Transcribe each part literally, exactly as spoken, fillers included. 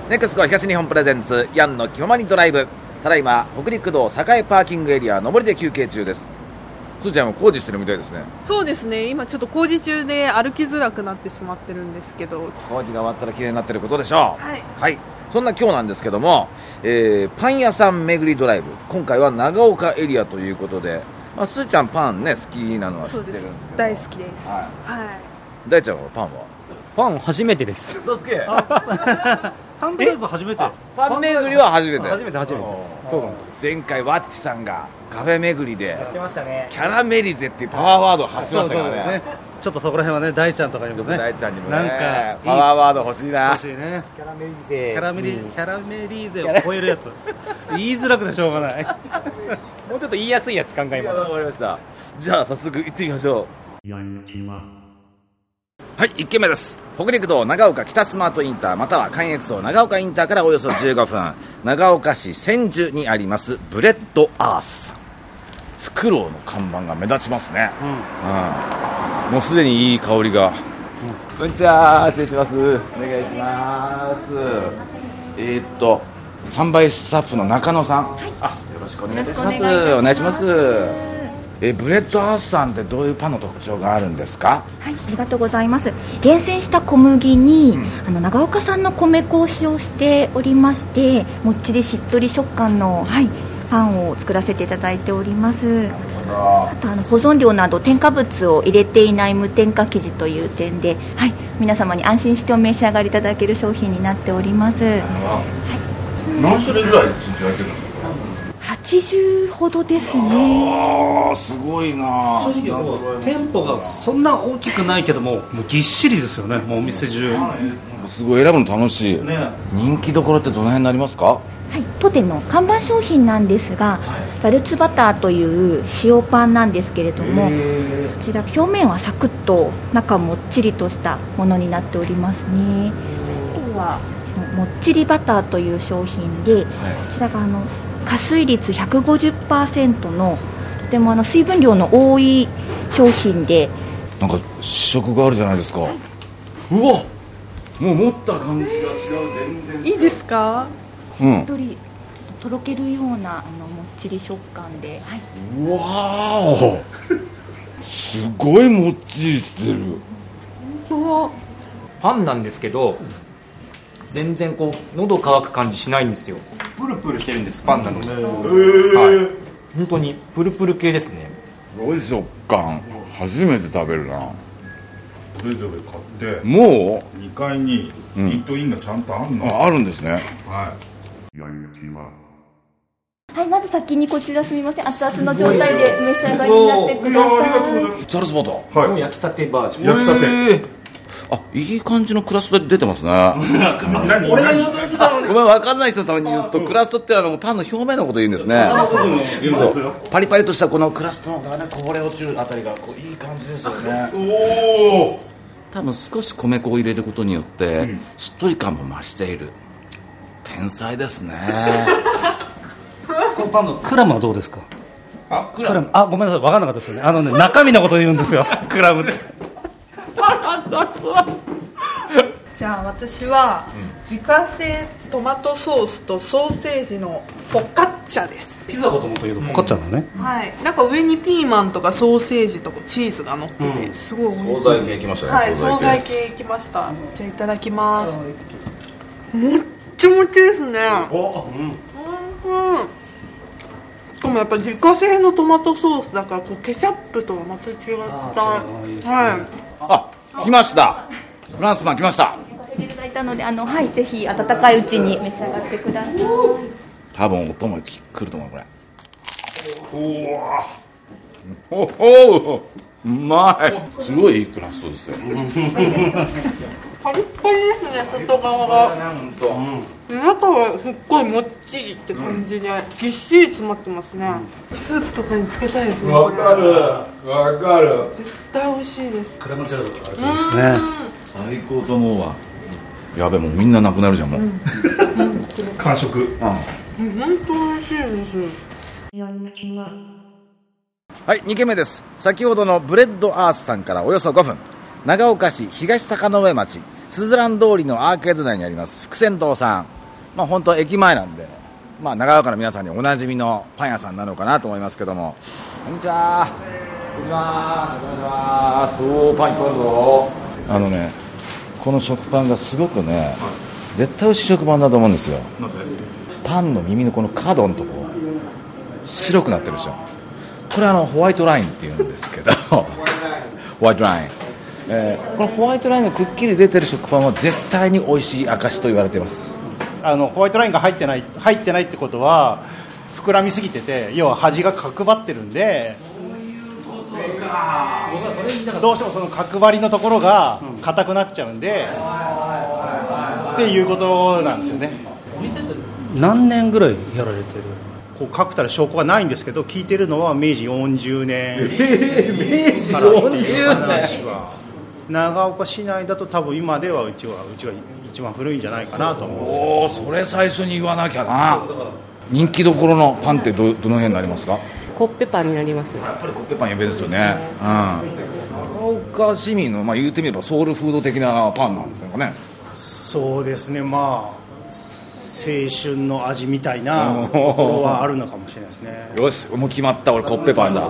ネクスコ東日本プレゼンツヤンの気ままにドライブ。ただいま北陸道栄パーキングエリア上りで休憩中です。すーちゃんも工事してるみたいですね。 そうですね、今ちょっと工事中で歩きづらくなってしまってるんですけど、 工事が終わったら綺麗になってることでしょう。 はい、 はい、そんな今日なんですけども、えー、パン屋さん巡りドライブ、今回は長岡エリアということで、まあ、すーちゃんパンね好きなのは知ってるんですけど。 大好きです。 はい、 はい、 大ちゃんはパンはパン初めてです。 嘘つけ。 パンドライブ初めて。 パン巡りは初めて。 初めて初めてです。そうなんです。 前回ワッチさんがカフェ巡りでやってましたね。 キャラメリゼっていうパワーワードを発しましたから ね, ねちょっとそこら辺はね、大ちゃんとかにもね、 大ちゃんにもねなんかパワーワード欲しいな。 欲しいね。 キャラメリゼキャラメリ、うん、キャラメリゼを超えるやつ言いづらくてしょうがないもうちょっと言いやすいやつ考えます。 わかりました。じゃあ早速行ってみましょう。はい、いっけんめです。北陸道長岡北スマートインターまたは関越道長岡インターからおよそじゅうごふん、長岡市千住にありますブレッドアースさん。フクロウの看板が目立ちますね。うん、うん、もうすでにいい香りが、うん、こんにちは、失礼します。お願いします。えー、っと販売スタッフの中野さん、はい、あ、よろしくお願いします。お願いします。えブレッドアースさんってどういうパンの特徴があるんですか？ はい、ありがとうございます。厳選した小麦に、うん、あの長岡産の米粉を使用しておりまして、もっちりしっとり食感の、はい、パンを作らせていただいております。あとあの保存料など添加物を入れていない無添加生地という点で、はい、皆様に安心してお召し上がりいただける商品になっております。はい、 何種類ぐらい一日焼いてるんですか？ はちじゅうほどですね。 ああ、すごいな。 正直もう店舗がそんな大きくないけども、もうぎっしりですよね。もうお店中すごい選ぶの楽しい、ね、人気どころってどの辺になりますか？はい、 当店の看板商品なんですが、はい、ザルツバターという塩パンなんですけれども、そちら表面はサクッと中もっちりとしたものになっておりますね。あとはもっちりバターという商品で、はい、こちらがあの加水率 ひゃくごじゅっパーセント のとてもあの水分量の多い商品で、 なんか試食があるじゃないですか。うわ、もう持った感じが違う。全然いいですか？ しっとり、うん、とろけるようなあのもっちり食感で、はい、 うわーすごいもっちりしてる。 本当パンなんですけど全然こう喉乾く感じしないんですよ。プルプルしてるんです、パンなのに。へー、はい、本当にプルプル系ですね。 すごい食感、初めて食べるな。 それぞれ買ってもうにかいにイートインがちゃんとあるの、うん、 あ, あるんですね。 はい。 はい、まず先にこちらすみません、熱々の状態で召し上がりになってください。 いや、ありがとうございます。 ザルツバター、 はい、 もう焼きたてバージョン。 焼きたて、 えーあ、いい感じのクラストで出てますね。 何俺が言うときだろうね。 ごめん、分かんない人のために言うと、クラストってあのパンの表面のこと言うんですね。そうパリパリとしたこのクラストのがね、こぼれ落ちるあたりがこういい感じですよね。お多分少し米粉を入れることによって、うん、しっとり感も増している。天才ですね。 このパンのクラムはどうですか？ あ、 クラム、あ、ごめんなさい、分かんなかったですよね。あのね、中身のこと言うんですよ。クラムってじゃあ私は自家製トマトソースとソーセージのフォカッチャです。 ピザかと思ったけどフォカッチャだね、 うん、はい、なんか上にピーマンとかソーセージとかチーズが乗ってて、うん、すごい美味しい。 惣菜系いきましたね。 はい、惣菜系いきました。じゃあいただきます。もっちもちですね。お、うん、うん、しかもやっぱ自家製のトマトソースだからこうケチャップとはまた違った。はい。 あ、来ました。フランスパン来ました。 いただいたので、あの、はい、ぜひ温かいうちに召し上がってください。 多分音も来ると思うこれ。おお、おお、うまい。すごいいいクラストですよ。 パリッパリですね、外側が。うん、中はすっごいもっちりって感じで、ぎっしり詰まってますね。スープとかにつけたいですね。 わかる、わかる。 絶対美味しいです。 クラムチャウダーとかあるんですね。 最高と思うわ。やべ、もうみんななくなるじゃんもう。 完食。うん。 本当美味しいです。 はい、にけんめです。先ほどのブレッドアースさんからおよそごふん、長岡市東坂上町すずらん通りのアーケード内にあります福泉堂さん。 まあ本当駅前なんで、まあ、長岡の皆さんにおなじみのパン屋さんなのかなと思いますけども、こんにちは、こんにちは、お願いします。おー、パンいっぱいあるぞ。あのね、この食パンがすごくね、絶対美味しい食パンだと思うんですよ。パンの耳のこの角のとこ白くなってるでしょ。これあのホワイトラインっていうんですけどホワイトライン、えー、このホワイトラインがくっきり出てる食パンは絶対に美味しい証と言われています。 あのホワイトラインが入ってない入ってないってことは膨らみすぎてて、要は端が角張ってるんで、どうしてもその角張りのところが硬くなっちゃうんで、うん、っていうことなんですよね。 何年ぐらいやられてる？ こう確たる証拠がないんですけど、聞いてるのは明治よんじゅうねん、 えー、明治よんじゅうねん長岡市内だと多分今ではうちはうちが一番古いんじゃないかなと思うんですけど。 おー、それ最初に言わなきゃな。人気どころのパンって ど, どの辺になりますか？ コッペパンになります。 やっぱりコッペパン有名ですよね、うん、長岡市民の、まあ、言うてみればソウルフード的なパンなんですかね。 そうですね、まあ青春の味みたいなところはあるのかもしれないですね。 よし、もう決まった、俺コッペパンだ、うん、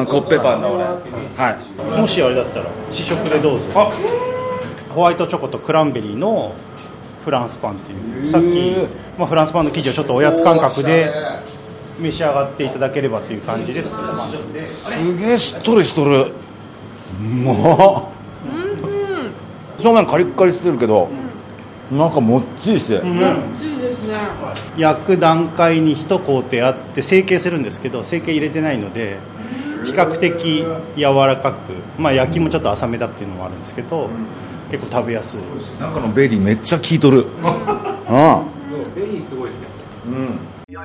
コッペパンだ俺、はい、 もしあれだったら試食でどうぞ。あ、ホワイトチョコとクランベリーのフランスパンっていう、さっき、まあ、フランスパンの生地をちょっとおやつ感覚で召し上がっていただければという感じで作りましたので。 すげえしっとりしとる。もう表面カリッカリしてるけど、なんかもっちりして、うん、 もっちりですね。 焼く段階に一工程あって成形するんですけど、成形入れてないので比較的柔らかく、まあ、焼きもちょっと浅めだっていうのもあるんですけど、結構食べやすい。 中のベリーめっちゃ効いとるああ、 ベリーすごいですね、 うん。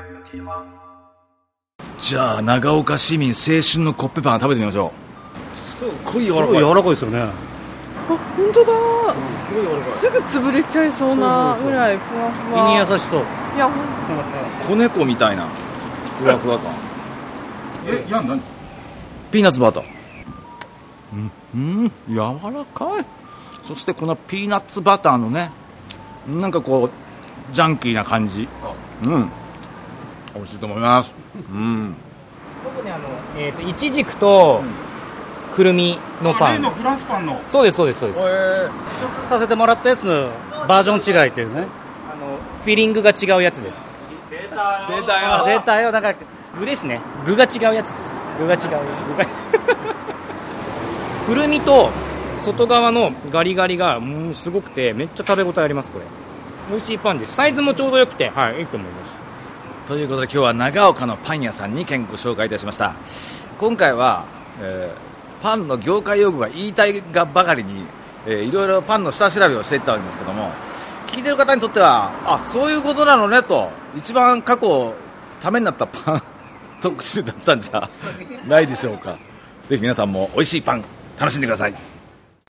じゃあ長岡市民青春のコッペパン食べてみましょう。すっごい柔らかい。 柔らかいですよね。 あ、本当だ、すぐ潰れちゃいそうなぐらいふわふわ。 胃に優しそう。 いや、ほん子猫みたいなふわふわ感。 え、いや、何？ ピーナッツバター、うん、うん、柔らかい。そしてこのピーナッツバターのね、なんかこうジャンキーな感じ、うん、美味しいと思います、うん、 僕ね、あの、えーと、イチジクとくるみのパン、 例のフランスパンの。 そうですそうですそうです、 試食させてもらったやつのバージョン違いっていうね、 あのフィリングが違うやつです。 出た出たよ出たよ。なんか具ですね、具が違うやつです。具が違う具がくるみと外側のガリガリがもうすごくて、めっちゃ食べ応えあります。これ美味しいパンです。サイズもちょうどよくて、はい、いいと思います。 ということで今日は長岡のパン屋さんに見ご紹介いたしました。今回は、えー、パンの業界用語が言いたいがばかりに、えー、いろいろパンの下調べをしていったんですけども、聞いてる方にとってはあ、そういうことなのねと、一番過去ためになったパン特集だったんじゃないでしょうか。ぜひ皆さんも美味しいパン楽しんでください。